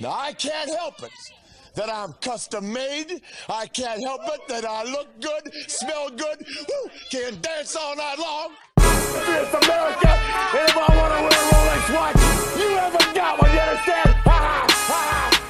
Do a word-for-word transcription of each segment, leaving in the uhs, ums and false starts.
Now, I can't help it that I'm custom made. I can't help it that I look good, smell good, woo, can dance all night long. It's America, and if I want to wear a Rolex watch, you haven't got one, you understand? Ha ha, ha ha.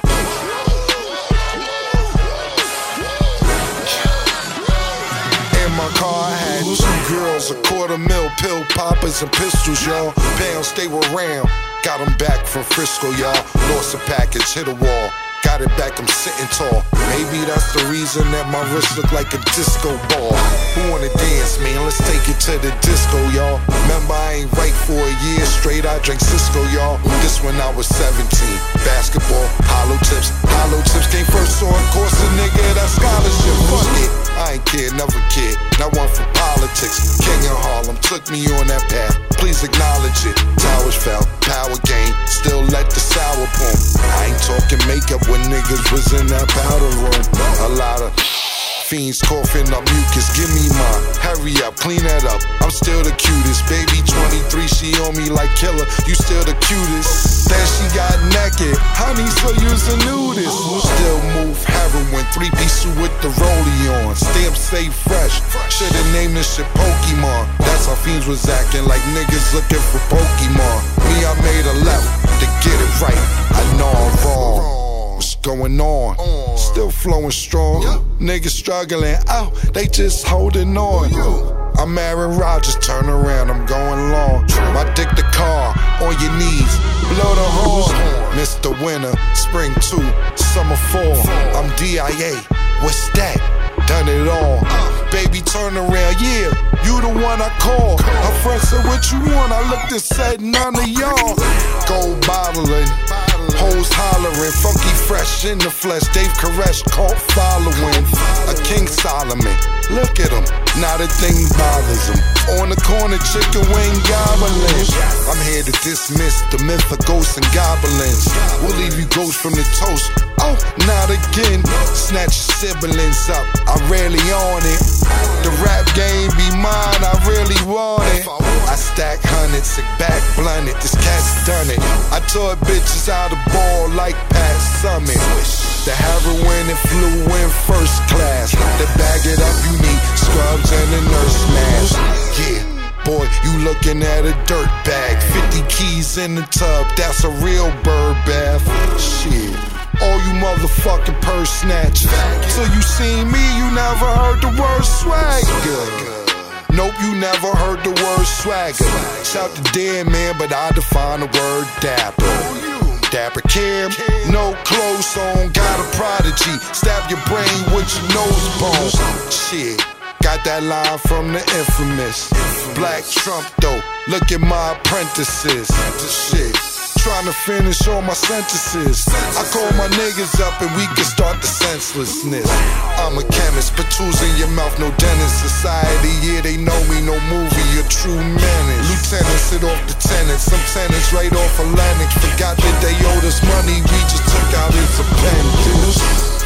My car, I had two girls, a quarter mil, pill poppers and pistols, y'all. Pounds, they were round. Got them back from Frisco, y'all. Lost a package, hit a wall. Got it back, I'm sitting tall. Maybe that's the reason that my wrist look like a disco ball. Who wanna dance, man? Let's take it to the disco, y'all. Remember, I ain't right for a year straight. I drank Cisco, y'all. This when I was seventeen. Basketball, hollow tips. Hollow tips came first, so of course a nigga that scholarship. Fuck it. I ain't kid, never kid. Not one for politics. King of Harlem took me on that path. Please acknowledge it. Towers fell, power gain. Still let the sour pump. I ain't talking makeup when niggas was in that powder room. A lot of fiends coughing up mucus. Give me mine. Hurry up, clean that up. I'm still the cutest. Baby twenty-three, she on me like killer. You still the cutest. Then she got naked. Honey, so you's a nudist. Still move heroin. Three pieces with the rollie on. Stamp say fresh. Should've named this shit Pokemon. That's how fiends was acting like niggas looking for Pokemon. Me, I made a left to get it right. I know I'm wrong. What's going on? Still flowing strong. Niggas struggling. Oh, they just holding on. I'm Aaron Rodgers, turn around, I'm going long. My dick the car, on your knees, blow the horn. Mister Winter, spring two, summer four. I'm D I A, what's that? Done it all. Baby, turn around, yeah, you the one I call. Her friend said, what you want? I looked and said, none of y'all. Gold bottling, hoes hollering, funky fresh in the flesh. Dave Koresh, cult following. A King Solomon, look at him, not a thing bothers him. On the corner, chicken wing gobbling. I'm here to dismiss the myth of ghosts and goblins. We'll leave you ghosts from the toast. Oh, not again. Snatch your siblings up, I rarely on it. The rap game be mine, I really want it. I stack hundreds, sit back, blunted, this cat's done it. I taught bitches how to ball like Pat Summit. The heroin and flew in first class. To bag it up, you need scrubs and a nurse mask. Yeah, boy, you looking at a dirt bag. Fifty keys in the tub, that's a real bird bath. Shit. All you motherfucking purse snatchers. Till you seen me, you never heard the word swagger. Nope, you never heard the word swagger. Shout the dead man, but I define the word dapper. Dapper Cam, no clothes on, got a prodigy. Stab your brain with your nose bone. Shit, got that line from the infamous Black Trump though, look at my apprentices. Shit, trying to finish all my sentences. I call my niggas up and we can start the senselessness. I'm a chemist, put tools in your mouth, no dentist. Society, yeah, they know me, no movie, a true menace. Lieutenants sit off the tenants, some tenants right off Atlantic. Forgot that they owed us money, we just took out his appendage.